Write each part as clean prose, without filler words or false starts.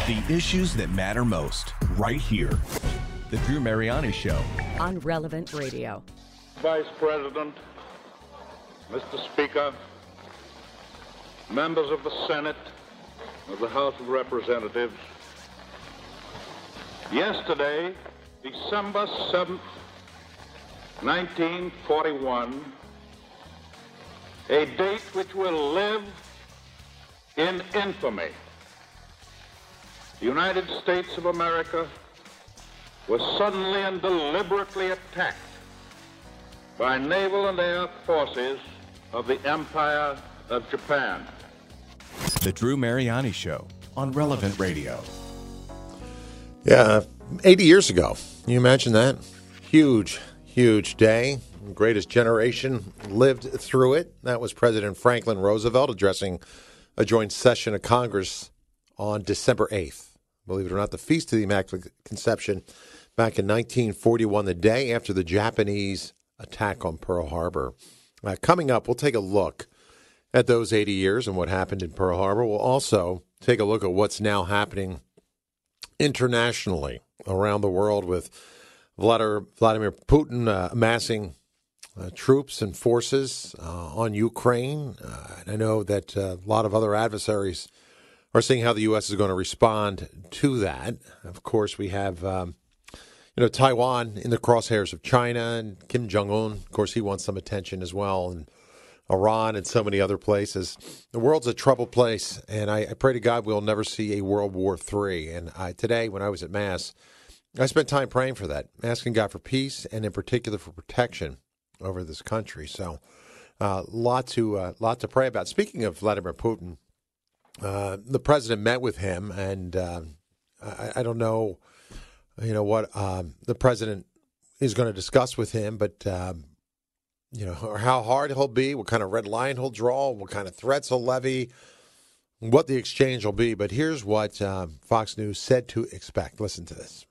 The issues that matter most, right here. The Drew Mariani Show. On Relevant Radio. Vice President, Mr. Speaker, members of the Senate, of the House of Representatives, yesterday, December 7th, 1941, a date which will live in infamy. The United States of America was suddenly and deliberately attacked by naval and air forces of the Empire of Japan. The Drew Mariani Show on Relevant Radio. Yeah, 80 years ago. Can you imagine that? Huge, huge day. The greatest generation lived through it. That was President Franklin Roosevelt addressing a joint session of Congress on December 8th. Believe it or not, the Feast of the Immaculate Conception back in 1941, the day after the Japanese attack on Pearl Harbor. Coming up, we'll take a look at those 80 years and what happened in Pearl Harbor. We'll also take a look at what's now happening internationally around the world with Vladimir Putin amassing troops and forces on Ukraine. And I know that a lot of other adversaries are seeing how the U.S. is going to respond to that. Of course, we have Taiwan in the crosshairs of China, and Kim Jong-un, of course, he wants some attention as well, and Iran and so many other places. The world's a troubled place, and I pray to God we'll never see a World War III. And today, when I was at Mass, I spent time praying for that, asking God for peace and in particular for protection over this country. So, lot to pray about. Speaking of Vladimir Putin, the president met with him, and I don't know, what the president is going to discuss with him, but or how hard he'll be, what kind of red line he'll draw, what kind of threats he'll levy, what the exchange will be. But here's what Fox News said to expect. Listen to this.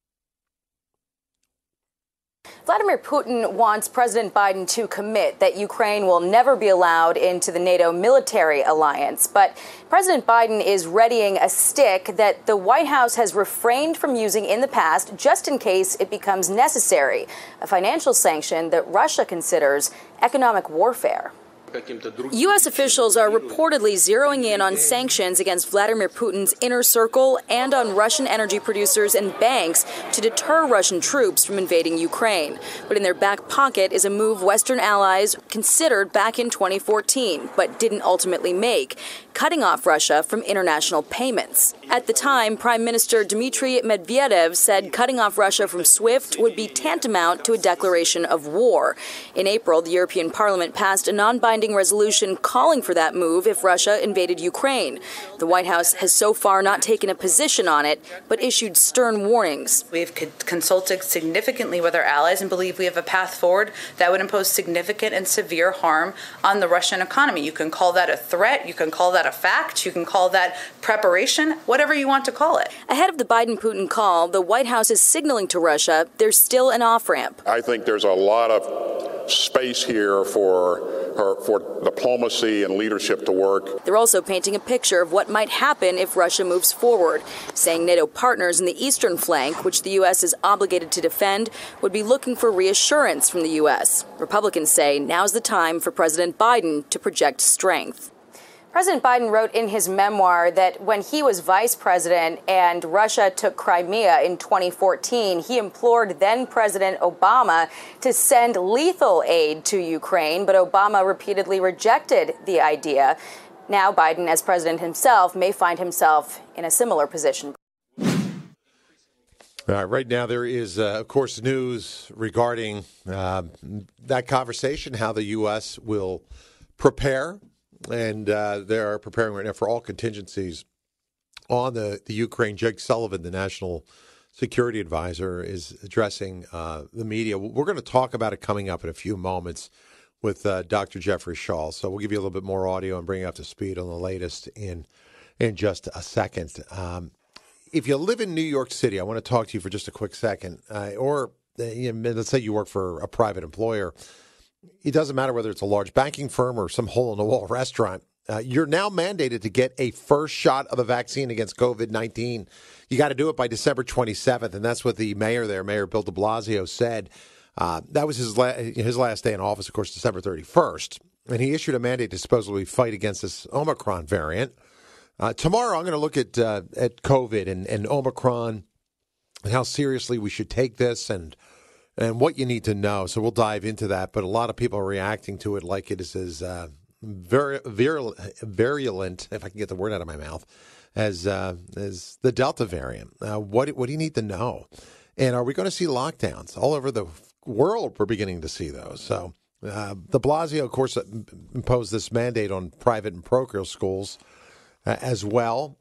Vladimir Putin wants President Biden to commit that Ukraine will never be allowed into the NATO military alliance. But President Biden is readying a stick that the White House has refrained from using in the past just in case it becomes necessary, a financial sanction that Russia considers economic warfare. U.S. officials are reportedly zeroing in on sanctions against Vladimir Putin's inner circle and on Russian energy producers and banks to deter Russian troops from invading Ukraine. But in their back pocket is a move Western allies considered back in 2014, but didn't ultimately make, cutting off Russia from international payments. At the time, Prime Minister Dmitry Medvedev said cutting off Russia from SWIFT would be tantamount to a declaration of war. In April, the European Parliament passed a non-binding resolution calling for that move if Russia invaded Ukraine. The White House has so far not taken a position on it, but issued stern warnings. We've consulted significantly with our allies and believe we have a path forward that would impose significant and severe harm on the Russian economy. You can call that a threat, you can call that a fact, you can call that preparation, whatever you want to call it. Ahead of the Biden-Putin call, the White House is signaling to Russia there's still an off-ramp. I think there's a lot of space here for diplomacy and leadership to work. They're also painting a picture of what might happen if Russia moves forward, saying NATO partners in the eastern flank, which the U.S. is obligated to defend, would be looking for reassurance from the U.S. Republicans say now's the time for President Biden to project strength. President Biden wrote in his memoir that when he was vice president and Russia took Crimea in 2014, he implored then-President Obama to send lethal aid to Ukraine, but Obama repeatedly rejected the idea. Now Biden, as president himself, may find himself in a similar position. Right now, there is, of course, news regarding that conversation, how the U.S. will prepare. And they are preparing right now for all contingencies on the Ukraine. Jake Sullivan, the national security advisor, is addressing the media. We're going to talk about it coming up in a few moments with Dr. Jeffrey Schall. So we'll give you a little bit more audio and bring you up to speed on the latest in just a second. If you live in New York City, I want to talk to you for just a quick second. Let's say you work for a private employer. It doesn't matter whether it's a large banking firm or some hole-in-the-wall restaurant. You're now mandated to get a first shot of a vaccine against COVID-19. You got to do it by December 27th, and that's what the mayor there, Mayor Bill de Blasio, said. That was his last day in office, of course, December 31st. And he issued a mandate to supposedly fight against this Omicron variant. Tomorrow, I'm going to look at COVID and Omicron and how seriously we should take this and what you need to know. So we'll dive into that. But a lot of people are reacting to it like it is as very virulent, if I can get the word out of my mouth, as the Delta variant. What do you need to know? And are we going to see lockdowns all over the world? We're beginning to see those. So de Blasio, of course, imposed this mandate on private and parochial schools as well.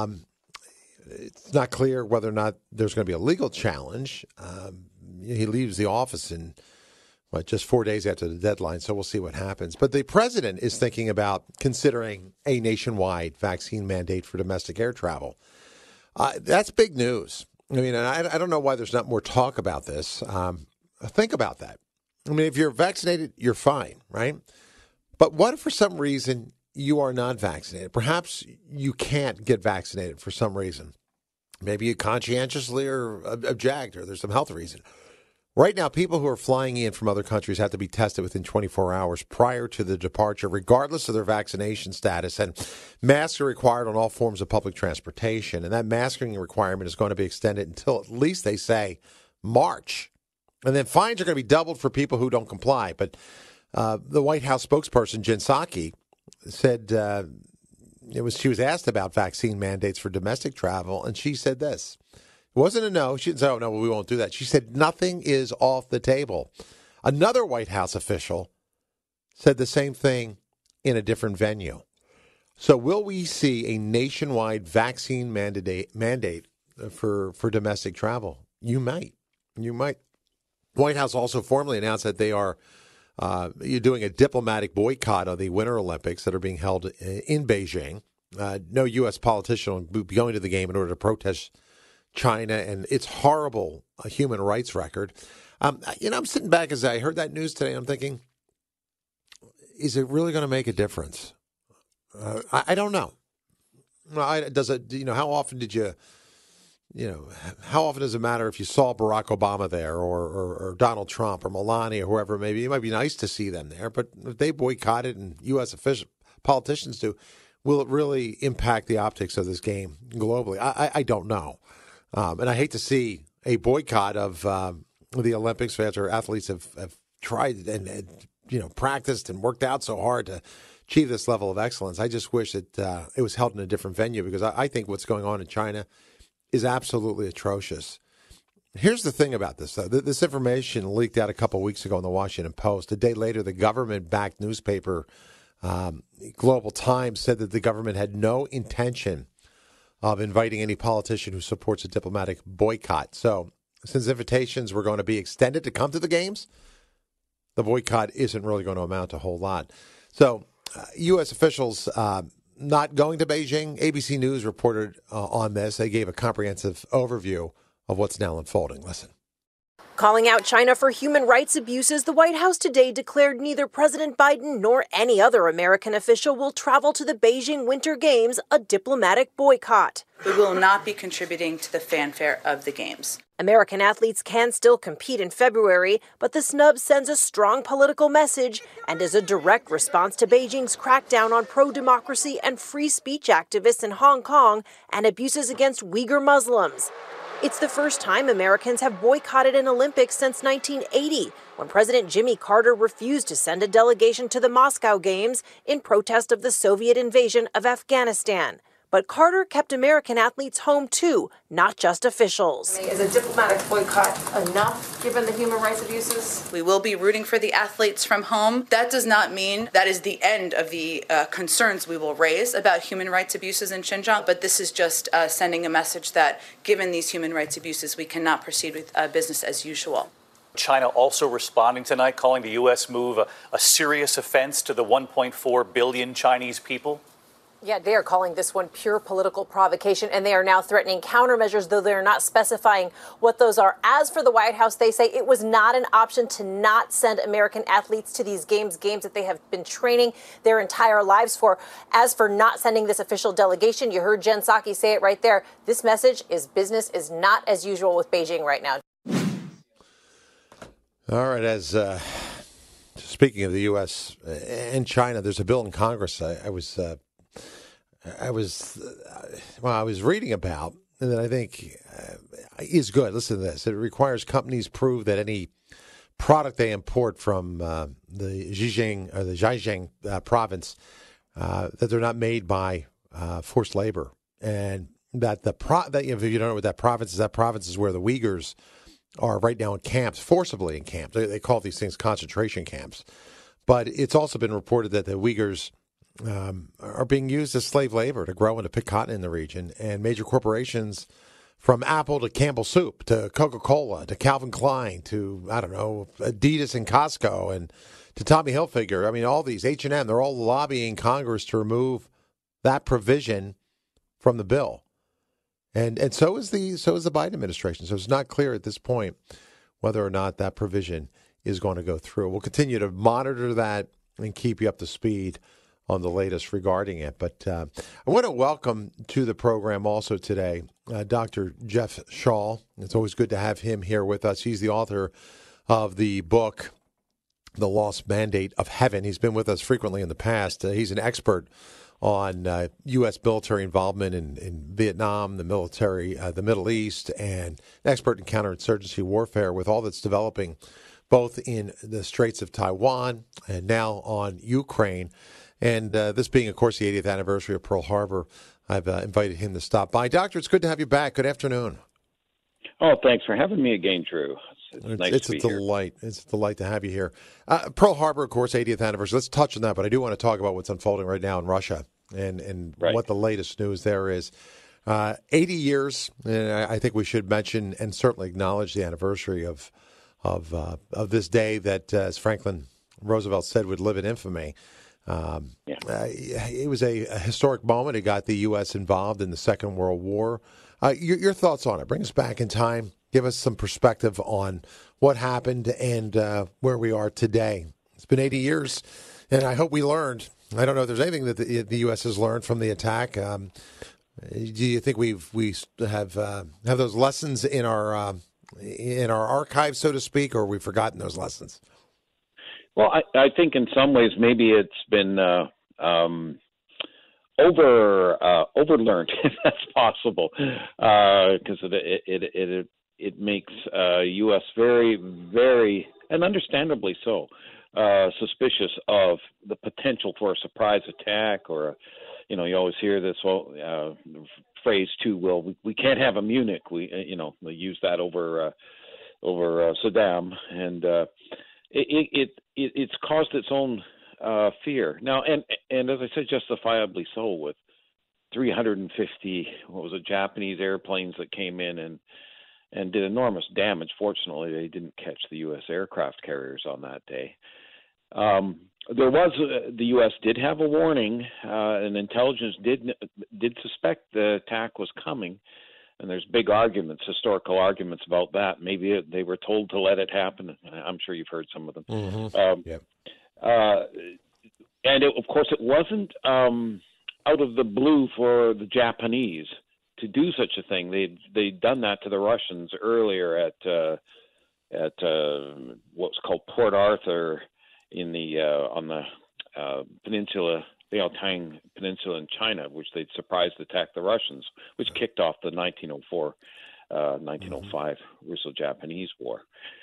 It's not clear whether or not there's going to be a legal challenge. He leaves the office in just 4 days after the deadline, so we'll see what happens. But the president is thinking about considering a nationwide vaccine mandate for domestic air travel. That's big news. I mean, I don't know why there's not more talk about this. Think about that. I mean, if you're vaccinated, you're fine, right? But what if for some reason you are not vaccinated? Perhaps you can't get vaccinated for some reason. Maybe you conscientiously or object, or there's some health reason. Right now, people who are flying in from other countries have to be tested within 24 hours prior to the departure, regardless of their vaccination status. And masks are required on all forms of public transportation. And that masking requirement is going to be extended until at least, they say, March. And then fines are going to be doubled for people who don't comply. But the White House spokesperson, Jen Psaki, said she was asked about vaccine mandates for domestic travel, and she said this. It wasn't a no. She didn't say, oh, no, we won't do that. She said nothing is off the table. Another White House official said the same thing in a different venue. So will we see a nationwide vaccine mandate for domestic travel? You might. White House also formally announced that they are doing a diplomatic boycott of the Winter Olympics that are being held in Beijing. No U.S. politician will be going to the game in order to protest China and its horrible human rights record. I'm sitting back as I heard that news today. I'm thinking, is it really going to make a difference? I don't know. Does it? How often did you? How often does it matter if you saw Barack Obama there or Donald Trump or Melania or whoever it may be? It might be nice to see them there, but if they boycott it and U.S. politicians do, will it really impact the optics of this game globally? I don't know. And I hate to see a boycott of the Olympics after athletes have tried and practiced and worked out so hard to achieve this level of excellence. I just wish that it was held in a different venue, because I think what's going on in China is absolutely atrocious. Here's the thing about this, though. This information leaked out a couple of weeks ago in the Washington Post. A day later, the government-backed newspaper Global Times said that the government had no intention of inviting any politician who supports a diplomatic boycott. So since invitations were going to be extended to come to the games, the boycott isn't really going to amount to a whole lot. So U.S. officials not going to Beijing. ABC News reported on this. They gave a comprehensive overview of what's now unfolding. Listen. Calling out China for human rights abuses, the White House today declared neither President Biden nor any other American official will travel to the Beijing Winter Games, a diplomatic boycott. We will not be contributing to the fanfare of the Games. American athletes can still compete in February, but the snub sends a strong political message and is a direct response to Beijing's crackdown on pro-democracy and free speech activists in Hong Kong and abuses against Uyghur Muslims. It's the first time Americans have boycotted an Olympics since 1980, when President Jimmy Carter refused to send a delegation to the Moscow Games in protest of the Soviet invasion of Afghanistan. But Carter kept American athletes home, too, not just officials. Is a diplomatic boycott enough, given the human rights abuses? We will be rooting for the athletes from home. That does not mean that is the end of the concerns we will raise about human rights abuses in Xinjiang, but this is just sending a message that, given these human rights abuses, we cannot proceed with business as usual. China also responding tonight, calling the U.S. move a serious offense to the 1.4 billion Chinese people. Yeah, they are calling this one pure political provocation, and they are now threatening countermeasures, though they're not specifying what those are. As for the White House, they say it was not an option to not send American athletes to these games that they have been training their entire lives for. As for not sending this official delegation, you heard Jen Psaki say it right there. This message is business is not as usual with Beijing right now. All right, as speaking of the U.S. and China, there's a bill in Congress I was reading about, and that I think is good. Listen to this. It requires companies prove that any product they import from the Zhejiang province, that they're not made by forced labor. And that if you don't know what that province is where the Uyghurs are right now in camps, forcibly in camps. They call these things concentration camps. But it's also been reported that the Uyghurs are being used as slave labor to grow and to pick cotton in the region. And major corporations, from Apple to Campbell Soup to Coca-Cola to Calvin Klein to, I don't know, Adidas and Costco and to Tommy Hilfiger, I mean, all these, H&M, they're all lobbying Congress to remove that provision from the bill. And so is the Biden administration. So it's not clear at this point whether or not that provision is going to go through. We'll continue to monitor that and keep you up to speed on the latest regarding it. But I want to welcome to the program also today Dr. Jeff Shaw. It's always good to have him here with us. He's the author of the book, The Lost Mandate of Heaven. He's been with us frequently in the past. He's an expert on U.S. military involvement in Vietnam, the military, the Middle East, and an expert in counterinsurgency warfare with all that's developing both in the Straits of Taiwan and now on Ukraine. And this being, of course, the 80th anniversary of Pearl Harbor, I've invited him to stop by. Doctor, it's good to have you back. Good afternoon. Oh, thanks for having me again, Drew. It's nice to be here. It's a delight to have you here. Pearl Harbor, of course, 80th anniversary. Let's touch on that, but I do want to talk about what's unfolding right now in Russia and right. what the latest news there is. 80 years, and I think we should mention and certainly acknowledge the anniversary of this day that, as Franklin Roosevelt said, would live in infamy. It was a historic moment. It got the U.S. involved in the Second World War. Your thoughts on it? Bring us back in time. Give us some perspective on what happened and where we are today. It's been 80 years, and I hope we learned. I don't know if there's anything that the U.S. has learned from the attack. Do you think we have those lessons in our archives, so to speak, or have we forgotten those lessons? Well, I think in some ways maybe it's been overlearned, if that's possible, because it makes U.S. very, very, and understandably so, suspicious of the potential for a surprise attack, or you always hear this phrase too. Well, we can't have a Munich. They use that over Saddam, and it's caused its own fear now, and as I said, justifiably so, with 350 Japanese airplanes that came in and did enormous damage. Fortunately, they didn't catch the U.S. aircraft carriers on that day. The U.S. did have a warning, and intelligence did suspect the attack was coming, and there's big historical arguments about that. Maybe they were told to let it happen. I'm sure you've heard some of them. Mm-hmm. And of course, it wasn't out of the blue for the Japanese to do such a thing. They'd done that to the Russians earlier at what's called Port Arthur on the peninsula, the Liaotang Peninsula in China, which they'd surprised attacked the Russians, which kicked off the 1905 Russo-Japanese War.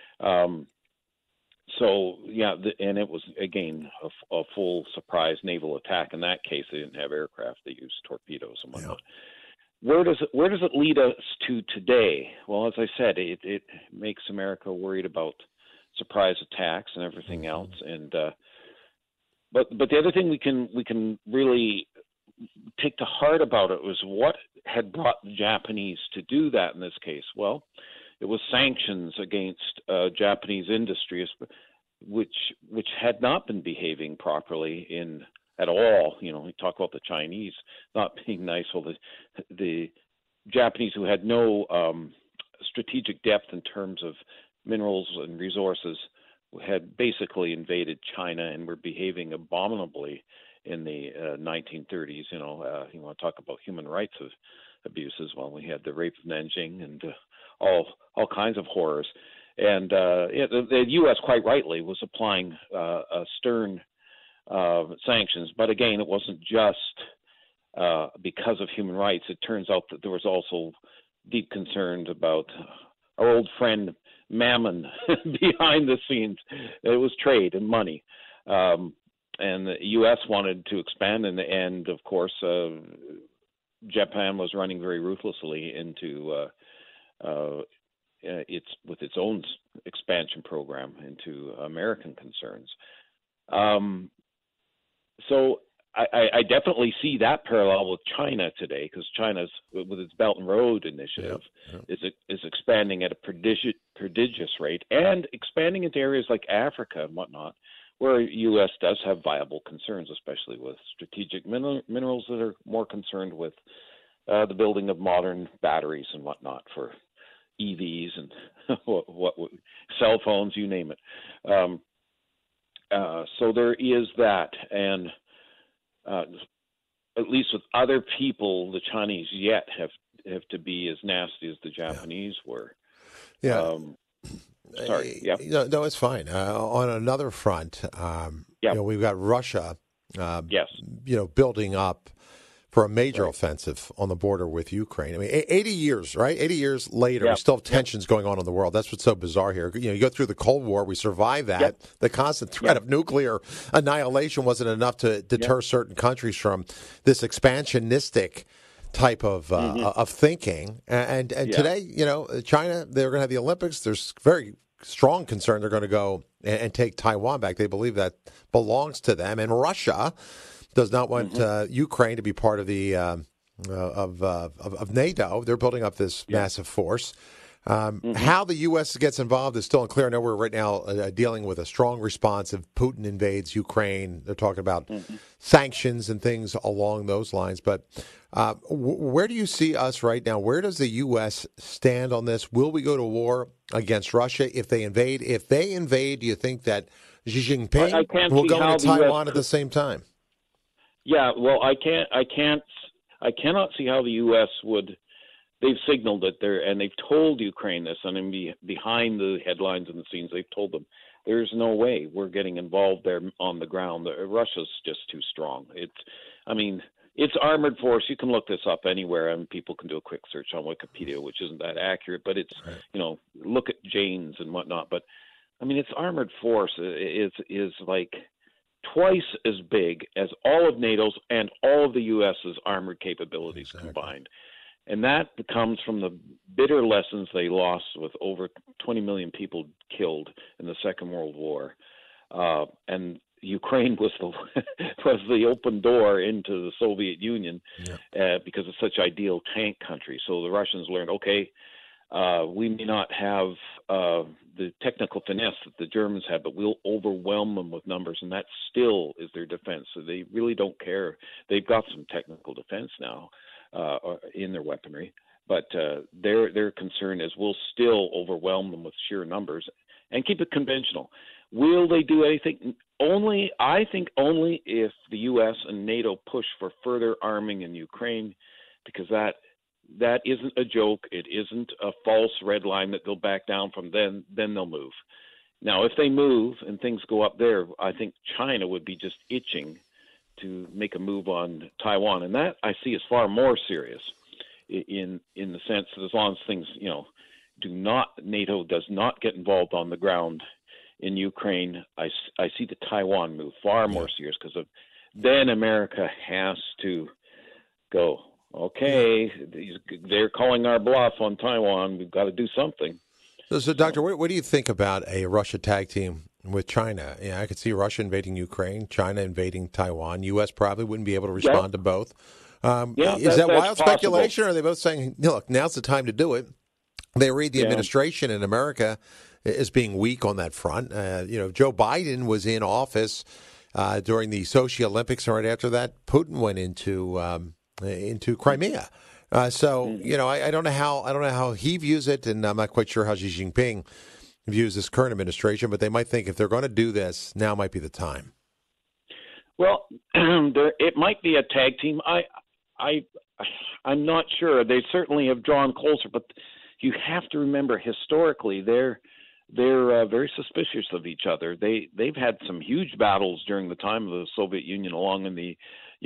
And it was, again, a full surprise naval attack. In that case, they didn't have aircraft. They used torpedoes and whatnot. Where does it lead us to today? Well, as I said, it makes America worried about surprise attacks and everything else. And but the other thing we can really take to heart about it was what had brought the Japanese to do that in this case. Well, it was sanctions against Japanese industries, which had not been behaving properly in at all. We talk about the Chinese not being nice. Well, the Japanese, who had no strategic depth in terms of minerals and resources, had basically invaded China and were behaving abominably in the 1930s. You want to talk about human rights abuses. Well, we had the rape of Nanjing and all kinds of horrors. And the U.S. quite rightly was applying stern sanctions. But again, it wasn't just because of human rights. It turns out that there was also deep concern about our old friend Mammon behind the scenes. It was trade and money. And the U.S. wanted to expand, and of course, Japan was running very ruthlessly into its own expansion program into American concerns. So I definitely see that parallel with China today, because China's, with its Belt and Road Initiative, is expanding at a prodigious rate, and expanding into areas like Africa and whatnot, where U.S. does have viable concerns, especially with strategic minerals that are more concerned with the building of modern batteries and whatnot for EVs and what cell phones, you name it. So there is that, and at least with other people, the Chinese yet have to be as nasty as the Japanese were. Yeah. Sorry. Yeah. No, it's fine. On another front, we've got Russia. Yes. Building up for a major offensive on the border with Ukraine. I mean, 80 years, right? 80 years later, we still have tensions going on in the world. That's what's so bizarre here. You go through the Cold War, we survived that. Yep. The constant threat of nuclear annihilation wasn't enough to deter certain countries from this expansionistic type of thinking. And today, China, they're going to have the Olympics. There's very strong concern they're going to go and take Taiwan back. They believe that belongs to them. And Russia does not want Ukraine to be part of the of NATO. They're building up this massive force. How the U.S. gets involved is still unclear. I know we're right now dealing with a strong response if Putin invades Ukraine. They're talking about sanctions and things along those lines. But where do you see us right now? Where does the U.S. stand on this? Will we go to war against Russia if they invade? If they invade, do you think that Xi Jinping will go into Taiwan at the same time? Yeah, well, I cannot see how the U.S. would. They've signaled it there, and they've told Ukraine this, and behind the headlines and the scenes, they've told them there's no way we're getting involved there on the ground. Russia's just too strong. It's armored force. You can look this up anywhere, and people can do a quick search on Wikipedia, which isn't that accurate, but it's look at Janes and whatnot. But its armored force is like twice as big as all of NATO's and all of the U.S.'s armored capabilities combined. And that comes from the bitter lessons they lost with over 20 million people killed in the Second World War. And Ukraine was the open door into the Soviet Union because it's such ideal tank country. So the Russians learned, we may not have the technical finesse that the Germans have, but we'll overwhelm them with numbers, and that still is their defense. So they really don't care. They've got some technical defense now in their weaponry, but their concern is we'll still overwhelm them with sheer numbers and keep it conventional. Will they do anything? I think only if the U.S. and NATO push for further arming in Ukraine, because that isn't a joke. It isn't a false red line that they'll back down from. Then they'll move. Now, if they move and things go up there, I think China would be just itching to make a move on Taiwan, and that I see as far more serious in the sense that as long as things, NATO does not get involved on the ground in Ukraine, I see the Taiwan move far more serious, because then America has to go, okay, they're calling our bluff on Taiwan. We've got to do something. So Doctor, what do you think about a Russia tag team with China? I could see Russia invading Ukraine, China invading Taiwan. U.S. probably wouldn't be able to respond to both. Is that wild speculation, or are they both saying, look, now's the time to do it? They read the administration in America as being weak on that front. Joe Biden was in office during the Sochi Olympics, and right after that, Putin went into Crimea. So I don't know how he views it, and I'm not quite sure how Xi Jinping views this current administration. But they might think if they're going to do this, now might be the time. Well, it might be a tag team. I'm not sure. They certainly have drawn closer, but you have to remember historically they're very suspicious of each other. They've had some huge battles during the time of the Soviet Union along in the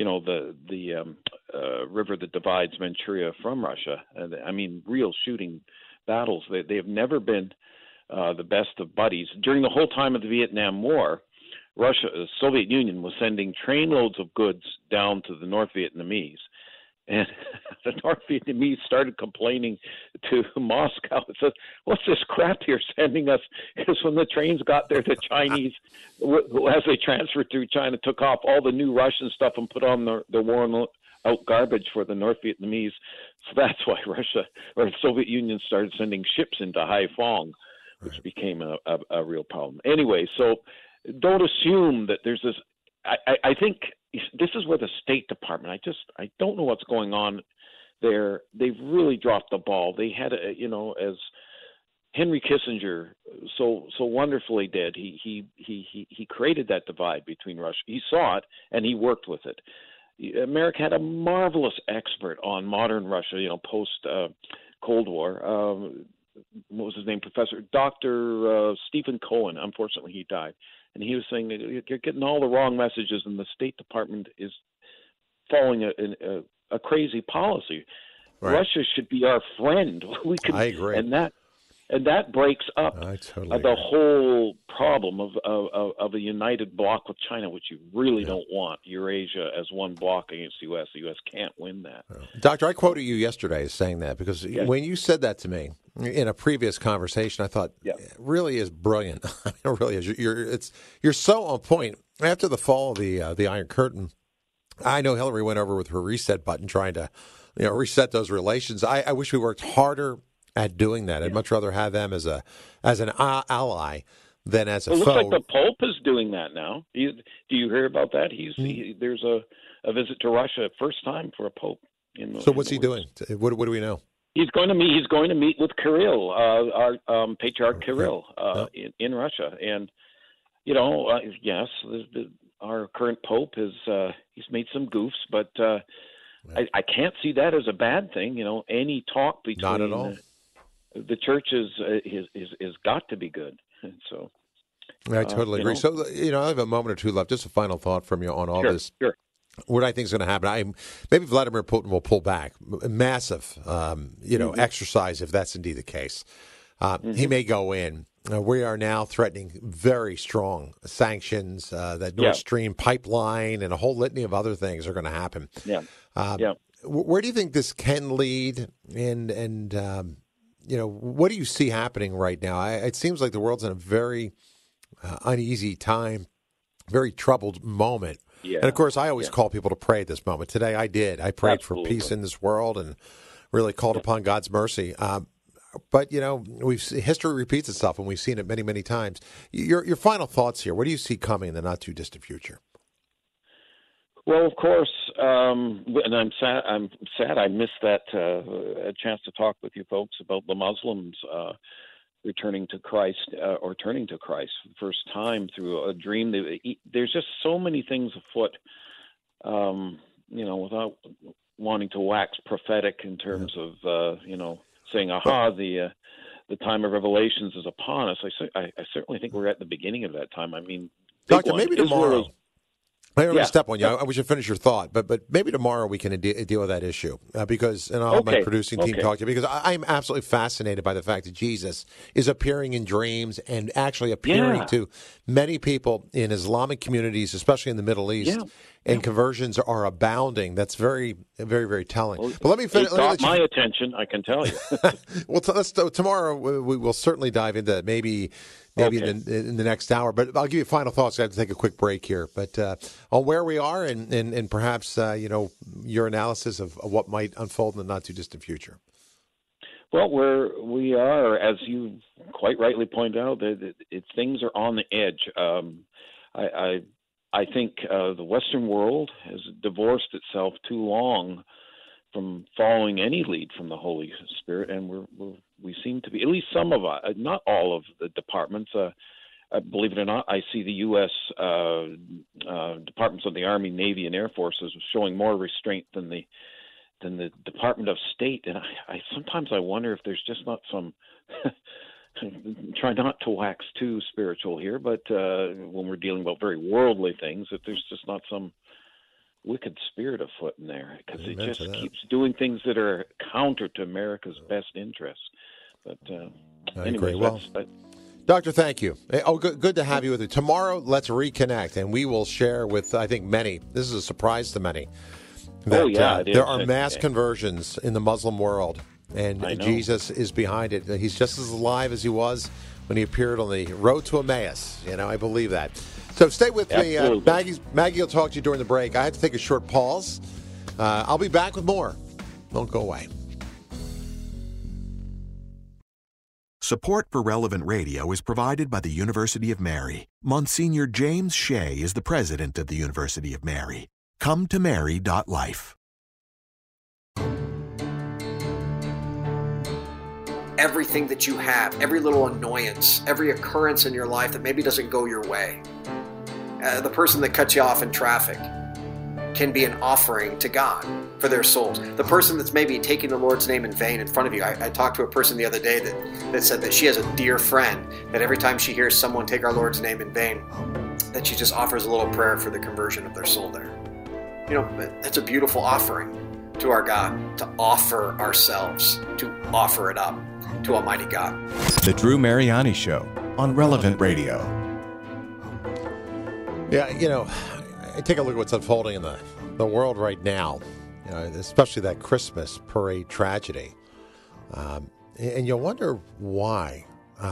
river that divides Manchuria from Russia. I mean, real shooting battles. They have never been the best of buddies. During the whole time of the Vietnam War, the Soviet Union was sending trainloads of goods down to the North Vietnamese. And the North Vietnamese started complaining to Moscow. It said, "What's this crap you're sending us?" Because when the trains got there, the Chinese, as they transferred through China, took off all the new Russian stuff and put on the worn-out garbage for the North Vietnamese. So that's why Russia or the Soviet Union started sending ships into Haiphong, which became a real problem. Anyway, so don't assume that there's this. I think this is where the State Department, I don't know what's going on there. They've really dropped the ball. They had as Henry Kissinger so wonderfully did. He created that divide between Russia. He saw it and he worked with it. America had a marvelous expert on modern Russia, post Cold War. What was his name? Professor Dr. Stephen Cohen. Unfortunately, he died. And he was saying you're getting all the wrong messages, and the State Department is following a crazy policy. Right. Russia should be our friend. I agree, and that breaks up the whole problem of a united bloc with China, which you really don't want. Eurasia as one bloc against the U.S. The U.S. can't win that. Doctor, I quoted you yesterday as saying that because when you said that to me in a previous conversation, I thought it really is brilliant. It really is. You're so on point. After the fall of the Iron Curtain, I know Hillary went over with her reset button trying to reset those relations. I wish we worked harder at doing that. I'd much rather have them as an ally than as a foe. It looks like the Pope is doing that now. Do you hear about that? There's a visit to Russia, first time for a Pope. So what's he doing? What do we know? He's going to meet with Kirill, our Patriarch Kirill, in Russia, and yes, our current Pope he's made some goofs, but I can't see that as a bad thing. Any talk between not at all. The church is got to be good, and so I totally agree. So I have a moment or two left. Just a final thought from you on all this. Sure. What I think is going to happen, maybe Vladimir Putin will pull back. Massive, exercise if that's indeed the case. He may go in. We are now threatening very strong sanctions. That Nord Stream pipeline and a whole litany of other things are going to happen. Where do you think this can lead? And what do you see happening right now? It seems like the world's in a very uneasy time, very troubled moment. Yeah. And, of course, I always call people to pray at this moment. Today I did. I prayed for peace in this world and really called upon God's mercy. But, history repeats itself, and we've seen it many, many times. Your final thoughts here. What do you see coming in the not-too-distant future? Well, of course, and I'm sad I missed that a chance to talk with you folks about the Muslims returning to Christ or turning to Christ for the first time through a dream. There's just so many things afoot, without wanting to wax prophetic in terms of, saying, aha, the time of revelations is upon us. I certainly think we're at the beginning of that time. I mean, Doctor, maybe tomorrow. I don't want to step on you. I should finish your thought, but maybe tomorrow we can deal with that issue because, and I'll have my producing team talk to you because I'm absolutely fascinated by the fact that Jesus is appearing in dreams and actually appearing to many people in Islamic communities, especially in the Middle East, and conversions are abounding. That's very, very, very telling. Well, but let me finish. It got my attention, I can tell you. Well, tomorrow we will certainly dive into that. Maybe in the next hour. But I'll give you final thoughts. I have to take a quick break here. But on where we are and perhaps, your analysis of what might unfold in the not-too-distant future. Well, we are, as you quite rightly pointed out, things are on the edge. I think the Western world has divorced itself too long from following any lead from the Holy Spirit, and we seem to be, at least some of us, not all of the departments. Believe it or not, I see the U.S. Departments of the Army, Navy, and Air Force as showing more restraint than the Department of State, and I sometimes wonder if there's just not some. Try not to wax too spiritual here, but when we're dealing about very worldly things, that there's just not some wicked spirit afoot in there, because it just keeps doing things that are counter to America's best interests. But I agree. Well, Doctor, thank you. Oh, good to have you with me. Tomorrow, let's reconnect, and we will share with, I think, many. This is a surprise to many. That, there are mass conversions in the Muslim world. And Jesus is behind it. He's just as alive as he was when he appeared on the road to Emmaus. I believe that. So stay with me. Maggie will talk to you during the break. I had to take a short pause. I'll be back with more. Don't go away. Support for Relevant Radio is provided by the University of Mary. Monsignor James Shea is the president of the University of Mary. Come to Mary.life. Everything that you have, every little annoyance, every occurrence in your life that maybe doesn't go your way. The person that cuts you off in traffic can be an offering to God for their souls. The person that's maybe taking the Lord's name in vain in front of you. I talked to a person the other day that said that she has a dear friend that every time she hears someone take our Lord's name in vain, that she just offers a little prayer for the conversion of their soul there. That's a beautiful offering to our God, to offer ourselves, to offer it up to Almighty God. The Drew Mariani Show on Relevant Radio. Yeah, I take a look at what's unfolding in the world right now, especially that Christmas parade tragedy. And you'll wonder why.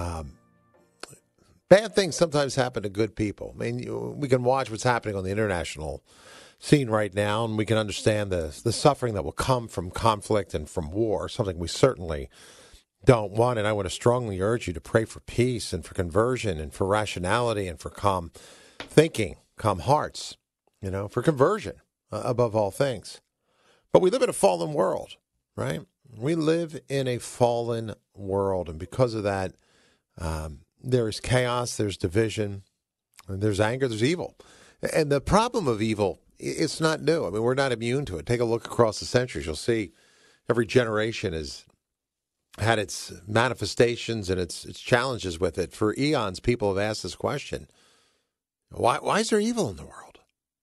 Bad things sometimes happen to good people. I mean, we can watch what's happening on the international scene right now, and we can understand the suffering that will come from conflict and from war, something we certainly don't want. And I want to strongly urge you to pray for peace and for conversion and for rationality and for calm thinking, calm hearts, for conversion above all things. But we live in a fallen world, right? We live in a fallen world. And because of that, there is chaos, there's division, and there's anger, there's evil. And the problem of evil, it's not new. I mean, we're not immune to it. Take a look across the centuries. You'll see every generation has had its manifestations and its challenges with it. For eons, people have asked this question: Why is there evil in the world?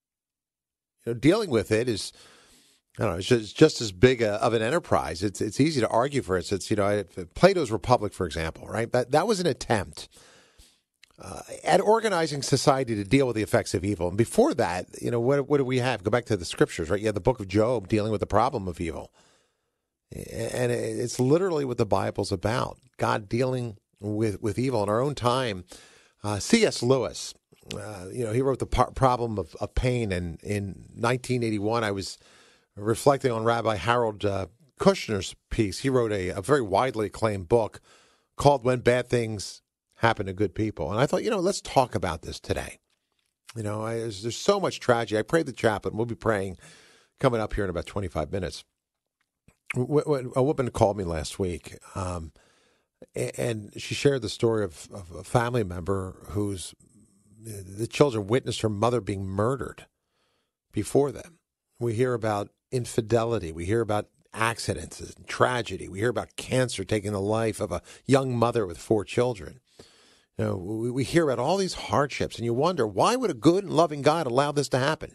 Dealing with it is, it's just as big of an enterprise. It's easy to argue. For instance, Plato's Republic, for example, right? That was an attempt at organizing society to deal with the effects of evil. And before that, what do we have? Go back to the scriptures, right? You have the book of Job dealing with the problem of evil. And it's literally what the Bible's about, God dealing with evil in our own time. C.S. Lewis, he wrote The Problem of Pain. And in 1981, I was reflecting on Rabbi Harold Kushner's piece. He wrote a very widely acclaimed book called When Bad Things Happen to Good People. And I thought, let's talk about this today. There's so much tragedy. I prayed the chaplain. We'll be praying coming up here in about 25 minutes. A woman called me last week, and she shared the story of a family member the children witnessed her mother being murdered before them. We hear about infidelity. We hear about accidents and tragedy. We hear about cancer taking the life of a young mother with 4 children. We hear about all these hardships, and you wonder, why would a good and loving God allow this to happen?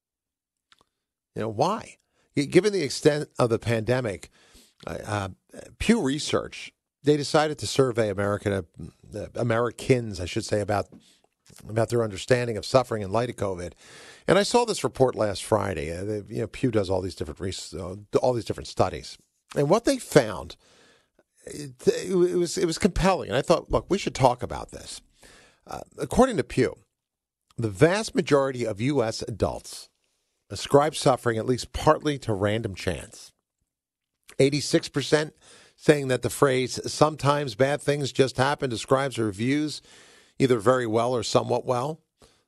Why? Given the extent of the pandemic, Pew Research, they decided to survey Americans, I should say, about their understanding of suffering in light of COVID. And I saw this report last Friday. Pew does all these different studies, and what they found, it was compelling. And I thought, look, we should talk about this. According to Pew, the vast majority of U.S. adults ascribe suffering at least partly to random chance. 86% saying that the phrase, sometimes bad things just happen, describes or views either very well or somewhat well.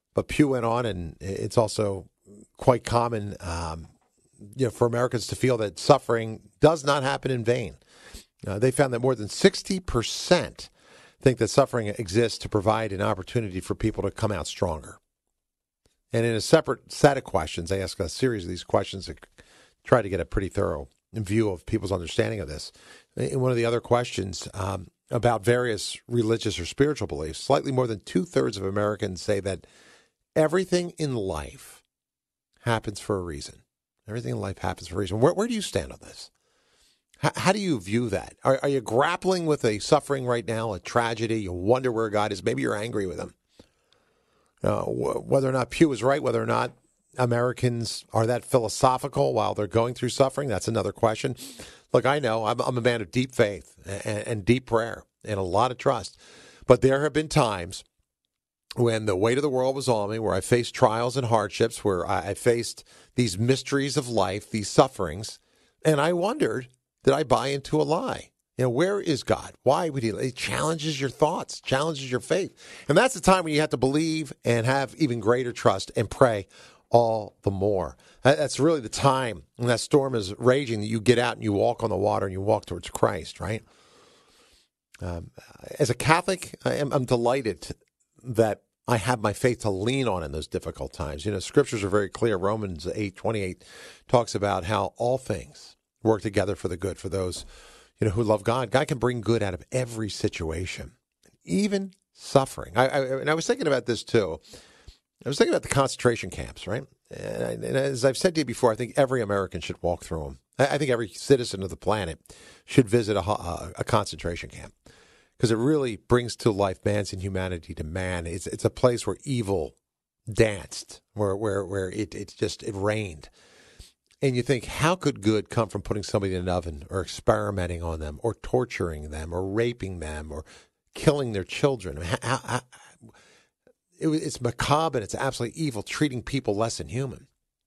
But Pew went on, and it's also quite common for Americans to feel that suffering does not happen in vain. They found that more than 60% think that suffering exists to provide an opportunity for people to come out stronger. And in a separate set of questions, they ask a series of these questions to try to get a pretty thorough view of people's understanding of this. In one of the other questions about various religious or spiritual beliefs, slightly more than 2/3 of Americans say that everything in life happens for a reason. Everything in life happens for a reason. Where do you stand on this? How do you view that? Are you grappling with a suffering right now, a tragedy? You wonder where God is. Maybe you're angry with him. Whether or not Pew is right, whether or not Americans are that philosophical while they're going through suffering, that's another question. Look, I know I'm a man of deep faith and deep prayer and a lot of trust. But there have been times when the weight of the world was on me, where I faced trials and hardships, where I faced these mysteries of life, these sufferings, and I wondered, did I buy into a lie? Where is God? Why would he? It challenges your thoughts, challenges your faith. And that's the time when you have to believe and have even greater trust and pray all the more. That's really the time when that storm is raging that you get out and you walk on the water and you walk towards Christ, right? As a Catholic, I'm delighted that I have my faith to lean on in those difficult times. Scriptures are very clear. Romans 8:28 talks about how all things work together for the good for those who love God. God can bring good out of every situation, even suffering. And I was thinking about this too. I was thinking about the concentration camps, right? And as I've said to you before, I think every American should walk through them. I think every citizen of the planet should visit a concentration camp, because it really brings to life man's inhumanity to man. It's a place where evil danced, where it reigned. And you think, how could good come from putting somebody in an oven or experimenting on them or torturing them or raping them or killing their children? It's macabre and it's absolutely evil, treating people less than human.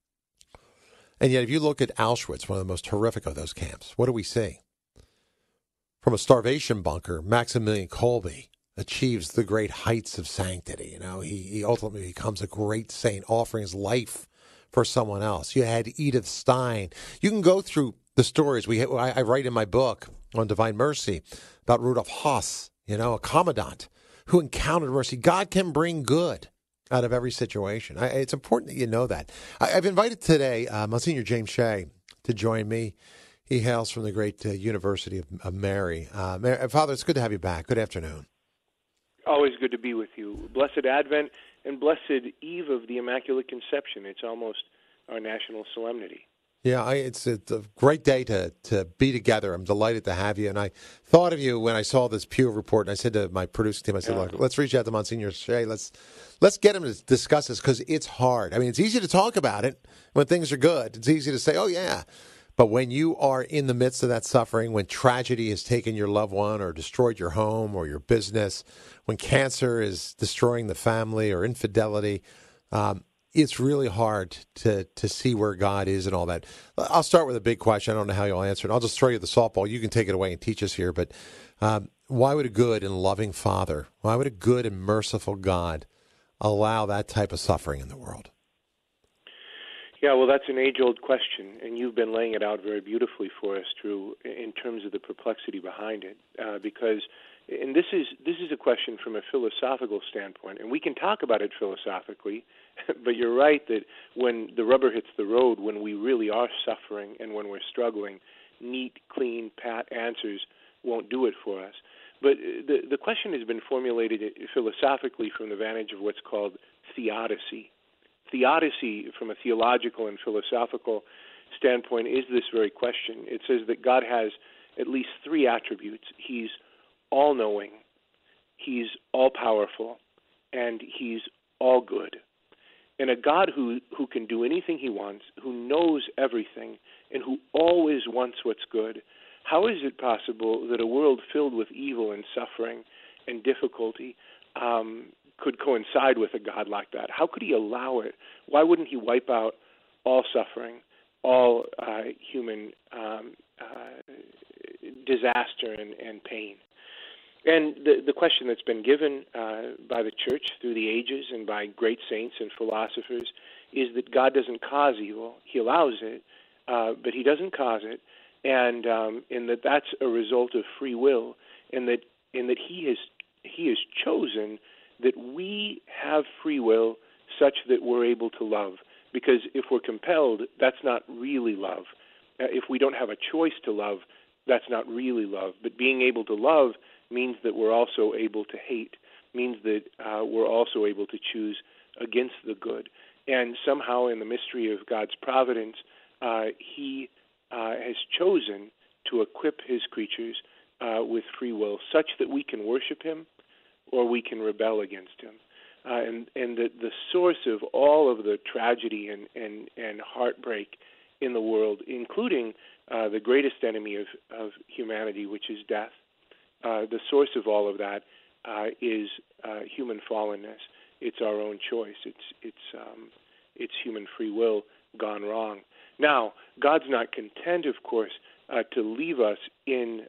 And yet if you look at Auschwitz, one of the most horrific of those camps, what do we see? From a starvation bunker, Maximilian Kolbe achieves the great heights of sanctity. He ultimately becomes a great saint, offering his life for someone else. You had Edith Stein. You can go through the stories. I write in my book on Divine Mercy about Rudolf Haas, a commandant who encountered mercy. God can bring good out of every situation. It's important that you know that. I've invited today Monsignor James Shea to join me. He hails from the great University of Mary. Father, it's good to have you back. Good afternoon. Always good to be with you. Blessed Advent and blessed Eve of the Immaculate Conception. It's almost our national solemnity. Yeah, it's a great day to be together. I'm delighted to have you. And I thought of you when I saw this Pew report, and I said to my producing team, I said, look, let's reach out to Monsignor Shea. Let's get him to discuss this, because it's hard. I mean, it's easy to talk about it when things are good. It's easy to say, oh, yeah. But when you are in the midst of that suffering, when tragedy has taken your loved one or destroyed your home or your business, when cancer is destroying the family or infidelity, it's really hard to see where God is and all that. I'll start with a big question. I don't know how you'll answer it. I'll just throw you the softball. You can take it away and teach us here. But why would a good and loving Father, why would a good and merciful God allow that type of suffering in the world? Yeah, well, that's an age-old question, and you've been laying it out very beautifully for us, Drew, in terms of the perplexity behind it. And this is a question from a philosophical standpoint, and we can talk about it philosophically, but you're right that when the rubber hits the road, when we really are suffering and when we're struggling, neat, clean, pat answers won't do it for us. But the question has been formulated philosophically from the vantage of what's called theodicy. Theodicy, from a theological and philosophical standpoint, is this very question. It says that God has at least three attributes. He's all-knowing, he's all-powerful, and he's all-good. And a God who can do anything he wants, who knows everything, and who always wants what's good, how is it possible that a world filled with evil and suffering and difficulty could coincide with a God like that? How could he allow it? Why wouldn't he wipe out all suffering, all human disaster and pain? And the question that's been given by the church through the ages and by great saints and philosophers is that God doesn't cause evil. He allows it, but he doesn't cause it, and that's a result of free will, and that he has chosen that we have free will such that we're able to love. Because if we're compelled, that's not really love. If we don't have a choice to love, that's not really love. But being able to love means that we're also able to hate, means that we're also able to choose against the good. And somehow in the mystery of God's providence, he has chosen to equip his creatures with free will such that we can worship him or we can rebel against him. And the source of all of the tragedy and heartbreak in the world, including the greatest enemy of humanity, which is death, the source of all of that is human fallenness. It's our own choice. It's human free will gone wrong. Now, God's not content, of course, to leave us in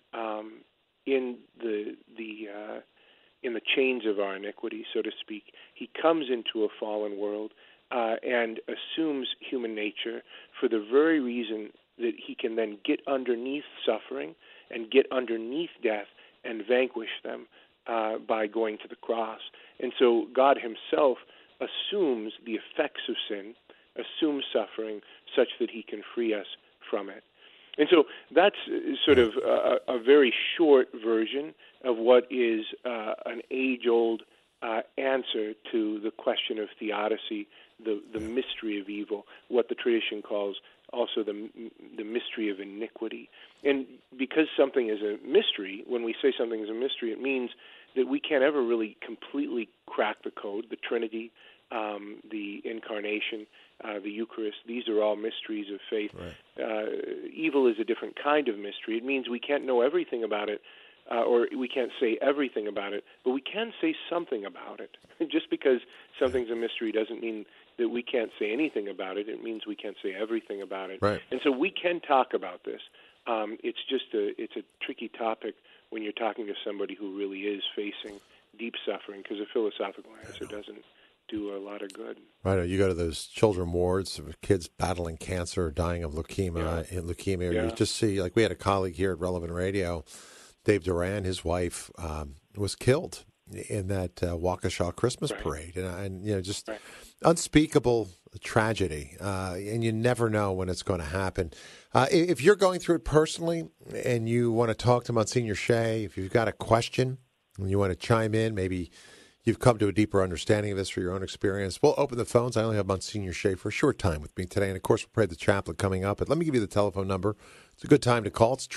the chains of our iniquity, so to speak. He comes into a fallen world and assumes human nature for the very reason that he can then get underneath suffering and get underneath death and vanquish them by going to the cross. And so God himself assumes the effects of sin, assumes suffering such that he can free us from it. And so that's sort of a very short version of what is an age-old answer to the question of theodicy, the mystery of evil, what the tradition calls also the mystery of iniquity. And because something is a mystery, when we say something is a mystery, it means that we can't ever really completely crack the code. The Trinity, the Incarnation, the Eucharist, these are all mysteries of faith. Right. Evil is a different kind of mystery. It means we can't know everything about it, or we can't say everything about it, but we can say something about it. Just because something's a mystery doesn't mean that we can't say anything about it. It means we can't say everything about it. Right. And so we can talk about this. It's just it's a tricky topic when you're talking to somebody who really is facing deep suffering, because a philosophical answer doesn't do a lot of good. Right. You go to those children wards of kids battling cancer or dying of leukemia. You just see, like we had a colleague here at Relevant Radio, Dave Duran, his wife was killed in that Waukesha Christmas parade, and just unspeakable tragedy, and you never know when it's going to happen. If you're going through it personally and you want to talk to Monsignor Shea, if you've got a question and you want to chime in, maybe you've come to a deeper understanding of this for your own experience, we'll open the phones. I only have Monsignor Shea for a short time with me today, and of course we'll pray the chaplain coming up. But let me give you the telephone number. It's a good time to call. It's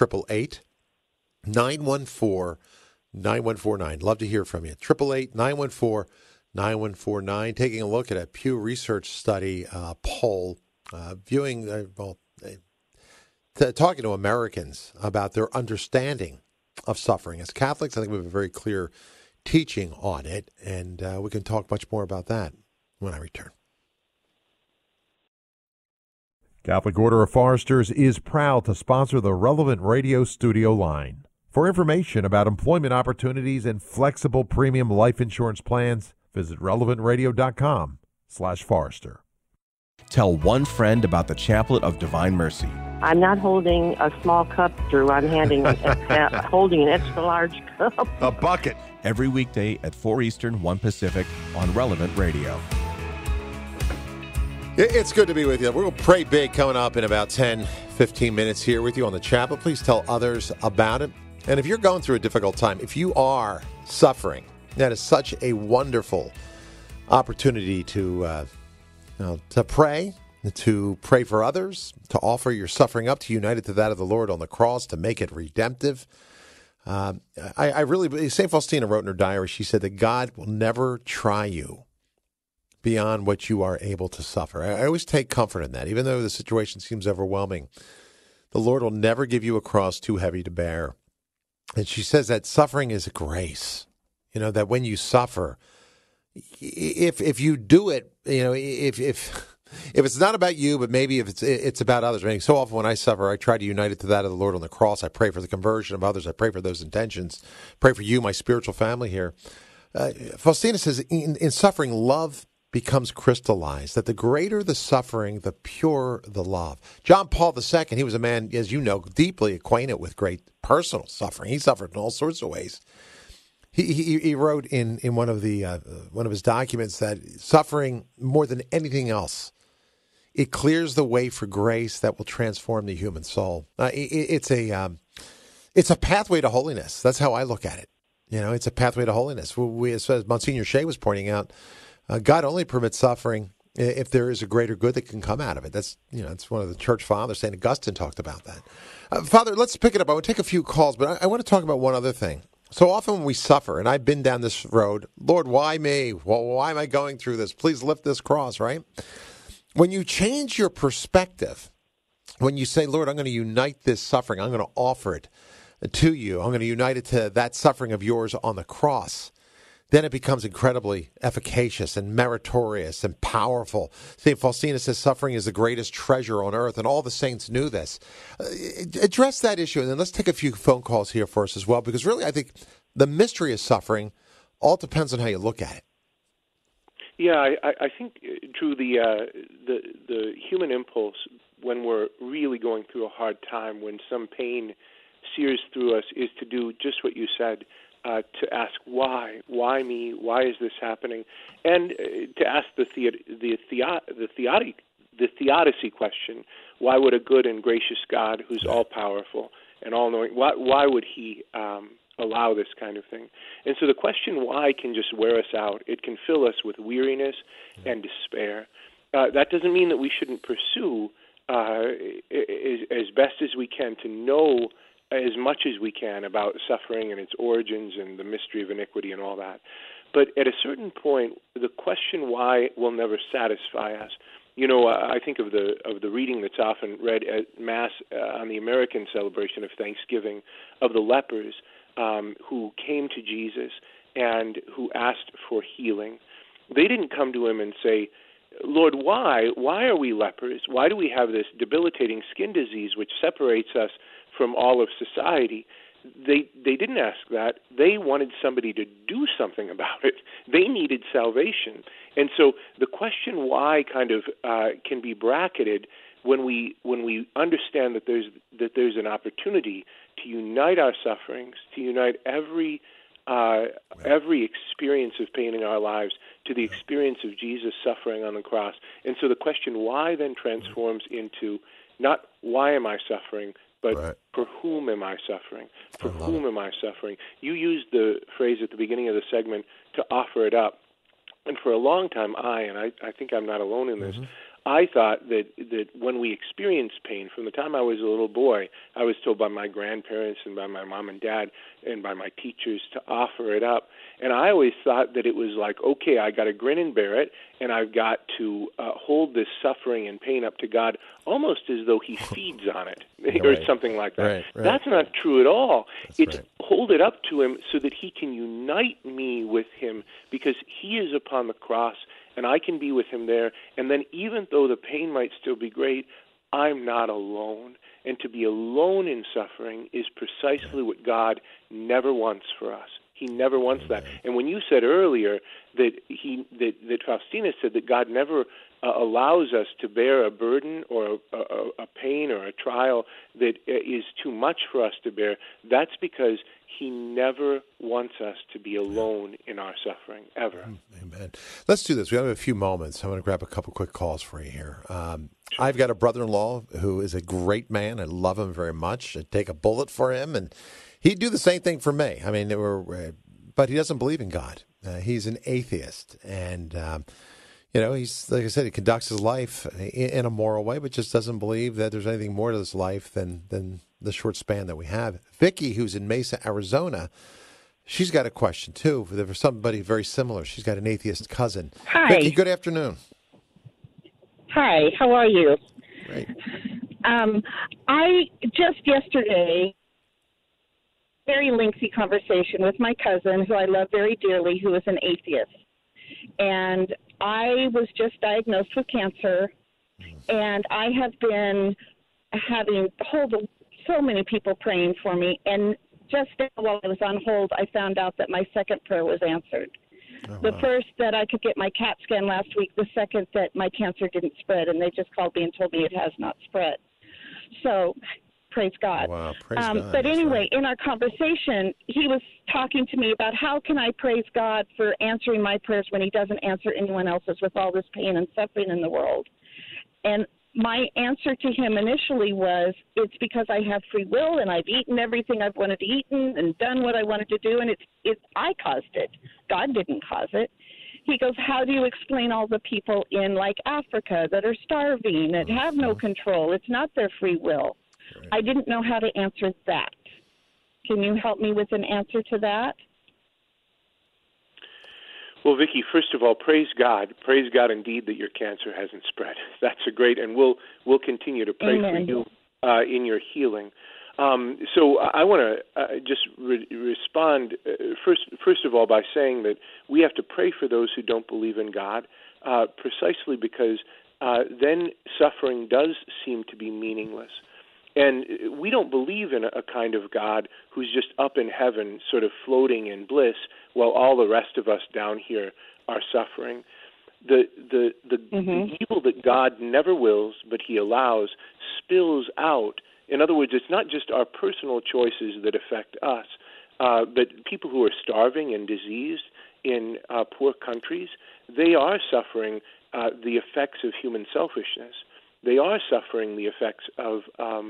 888-914-9149. Love to hear from you. 888-914-9149. Taking a look at a Pew Research study poll, talking to Americans about their understanding of suffering. As Catholics, I think we have a very clear teaching on it, and we can talk much more about that when I return. Catholic Order of Foresters is proud to sponsor the Relevant Radio studio line. For information about employment opportunities and flexible premium life insurance plans, visit relevantradio.com/Forester. Tell one friend about the Chaplet of Divine Mercy. I'm not holding a small cup, Drew. I'm holding an extra large cup. A bucket. Every weekday at 4 Eastern, 1 Pacific on Relevant Radio. It's good to be with you. We'll pray big coming up in about 10, 15 minutes here with you on the Chaplet. Please tell others about it. And if you're going through a difficult time, if you are suffering, that is such a wonderful opportunity to pray, to pray for others, to offer your suffering up, to unite it to that of the Lord on the cross, to make it redemptive. St. Faustina wrote in her diary, she said that God will never try you beyond what you are able to suffer. I always take comfort in that, even though the situation seems overwhelming. The Lord will never give you a cross too heavy to bear. And she says that suffering is a grace. That when you suffer, if you do it, if If it's not about you, but maybe if it's about others. I mean, so often when I suffer, I try to unite it to that of the Lord on the cross. I pray for the conversion of others. I pray for those intentions. Pray for you, my spiritual family here. Faustina says, in suffering, love becomes crystallized, that the greater the suffering, the purer the love. John Paul II, he was a man, as you know, deeply acquainted with great personal suffering. He suffered in all sorts of ways. He wrote in one of his documents that suffering, more than anything else, it clears the way for grace that will transform the human soul. It's a pathway to holiness. That's how I look at it. It's a pathway to holiness. As Monsignor Shea was pointing out, God only permits suffering if there is a greater good that can come out of it. That's one of the church fathers. St. Augustine talked about that. Father, let's pick it up. I want to take a few calls, but I want to talk about one other thing. So often when we suffer, and I've been down this road, Lord, why me? Well, why am I going through this? Please lift this cross, right? When you change your perspective, when you say, Lord, I'm going to unite this suffering, I'm going to offer it to you, I'm going to unite it to that suffering of yours on the cross, then it becomes incredibly efficacious and meritorious and powerful. St. Faustina says suffering is the greatest treasure on earth, and all the saints knew this. Address that issue, and then let's take a few phone calls here for us as well, because really I think the mystery of suffering all depends on how you look at it. Yeah, I think, Drew, the human impulse when we're really going through a hard time, when some pain sears through us, is to do just what you said, to ask why me, why is this happening, and to ask the theodicy question: why would a good and gracious God, who's all powerful and all knowing, why would He allow this kind of thing? And so the question why can just wear us out. It can fill us with weariness and despair. That doesn't mean that we shouldn't pursue as best as we can to know as much as we can about suffering and its origins and the mystery of iniquity and all that. But at a certain point, the question why will never satisfy us. I think of the reading that's often read at Mass on the American celebration of Thanksgiving of the lepers who came to Jesus and who asked for healing. They didn't come to him and say, Lord, why? Why are we lepers? Why do we have this debilitating skin disease which separates us from all of society? They didn't ask that. They wanted somebody to do something about it. They needed salvation. And so the question why kind of can be bracketed when we understand that there's an opportunity to unite our sufferings, to unite every experience of pain in our lives to the experience of Jesus suffering on the cross. And so the question why then transforms into not why am I suffering, but for whom am I suffering? For whom am I suffering? You used the phrase at the beginning of the segment to offer it up. And for a long time, I think I'm not alone in this, I thought that when we experience pain, from the time I was a little boy, I was told by my grandparents and by my mom and dad and by my teachers to offer it up. And I always thought that it was like, okay, I got to grin and bear it, and I've got to hold this suffering and pain up to God almost as though He feeds on it or something like that. Right. That's not true at all. It's hold it up to Him so that He can unite me with Him, because He is upon the cross and I can be with Him there. And then even though the pain might still be great, I'm not alone. And to be alone in suffering is precisely what God never wants for us. He never wants that. And when you said earlier that Faustina said that God never allows us to bear a burden or a pain or a trial that is too much for us to bear, that's because He never wants us to be alone in our suffering, ever. Amen. Let's do this. We have a few moments. I want to grab a couple quick calls for you here. I've got a brother-in-law who is a great man. I love him very much. I'd take a bullet for him, and he'd do the same thing for me. I mean, but he doesn't believe in God. He's an atheist, and he's, like I said, he conducts his life in a moral way, but just doesn't believe that there's anything more to this life than the short span that we have. Vicky, who's in Mesa, Arizona, she's got a question too. For somebody very similar, she's got an atheist cousin. Hi. Vicky, good afternoon. Hi, how are you? Great. I just yesterday very lengthy conversation with my cousin, who I love very dearly, who is an atheist. And I was just diagnosed with cancer, and I have been having so many people praying for me. And just while I was on hold, I found out that my second prayer was answered. The first, that I could get my CAT scan last week. The second, that my cancer didn't spread, and they just called me and told me it has not spread. So, praise God. Wow, praise God. But anyway, in our conversation, he was talking to me about how can I praise God for answering my prayers when he doesn't answer anyone else's with all this pain and suffering in the world. And my answer to him initially was, it's because I have free will and I've eaten everything I've wanted to eat and done what I wanted to do, and I caused it. God didn't cause it. He goes, how do you explain all the people in like Africa that are starving, that have no control? It's not their free will. Right. I didn't know how to answer that. Can you help me with an answer to that? Well, Vicki, first of all, praise God indeed that your cancer hasn't spread. That's a great, and we'll continue to pray for you in your healing. So I want to just respond first of all by saying that we have to pray for those who don't believe in God, precisely because then suffering does seem to be meaningless. And we don't believe in a kind of God who's just up in heaven, sort of floating in bliss, while all the rest of us down here are suffering. The evil that God never wills, but he allows, spills out. In other words, it's not just our personal choices that affect us, but people who are starving and diseased in poor countries, they are suffering the effects of human selfishness. They are suffering the effects of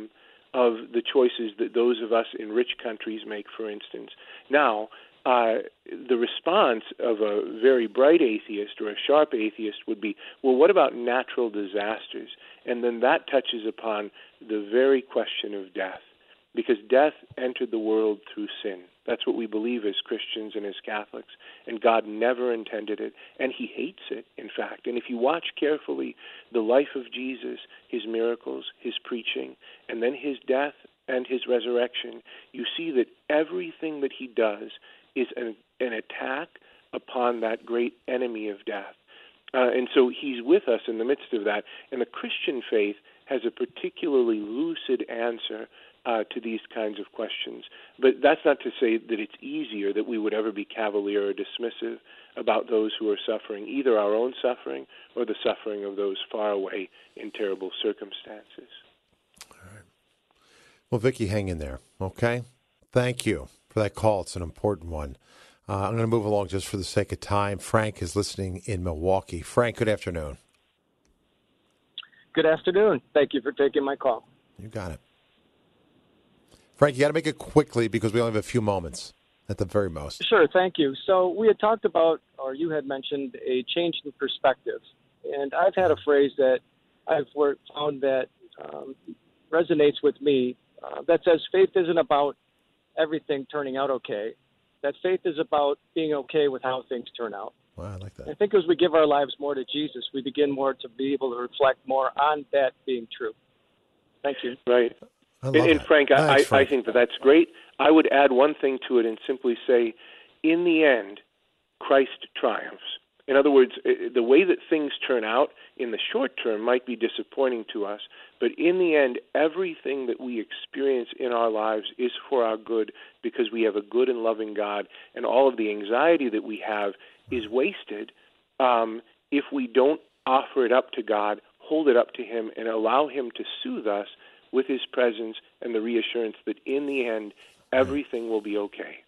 the choices that those of us in rich countries make, for instance. Now, the response of a very bright atheist or a sharp atheist would be, well, what about natural disasters? And then that touches upon the very question of death, because death entered the world through sin. That's what we believe as Christians and as Catholics, and God never intended it, and he hates it, in fact. And if you watch carefully the life of Jesus, his miracles, his preaching, and then his death and his resurrection, you see that everything that he does is an attack upon that great enemy of death. And so he's with us in the midst of that, and the Christian faith has a particularly lucid answer to these kinds of questions. But that's not to say that it's easy or that we would ever be cavalier or dismissive about those who are suffering, either our own suffering or the suffering of those far away in terrible circumstances. All right. Well, Vicki, hang in there, okay? Thank you for that call. It's an important one. I'm going to move along just for the sake of time. Frank is listening in Milwaukee. Frank, good afternoon. Good afternoon. Thank you for taking my call. You got it. Frank, you got to make it quickly because we only have a few moments at the very most. Sure, thank you. So we had talked about, or you had mentioned, a change in perspective. And I've had a phrase that I've found that resonates with me that says faith isn't about everything turning out okay. That faith is about being okay with how things turn out. Wow, I like that. I think as we give our lives more to Jesus, we begin more to be able to reflect more on that being true. Thank you. Right. And Frank, I think that's great. I would add one thing to it and simply say, in the end, Christ triumphs. In other words, the way that things turn out in the short term might be disappointing to us, but in the end, everything that we experience in our lives is for our good because we have a good and loving God, and all of the anxiety that we have is wasted if we don't offer it up to God, hold it up to him, and allow him to soothe us with his presence and the reassurance that in the end, everything will be okay.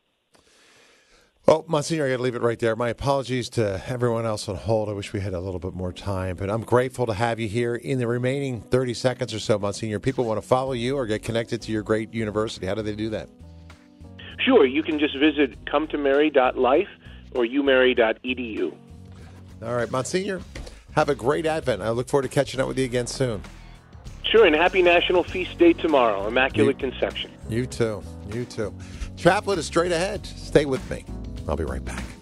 Well, Monsignor, I got to leave it right there. My apologies to everyone else on hold. I wish we had a little bit more time, but I'm grateful to have you here. In the remaining 30 seconds or so, Monsignor, people want to follow you or get connected to your great university. How do they do that? Sure. You can just visit cometomary.life or umary.edu. All right, Monsignor, have a great Advent. I look forward to catching up with you again soon. Sure, and happy National Feast Day tomorrow, Immaculate Conception. You too. You too. Chaplet is straight ahead. Stay with me. I'll be right back.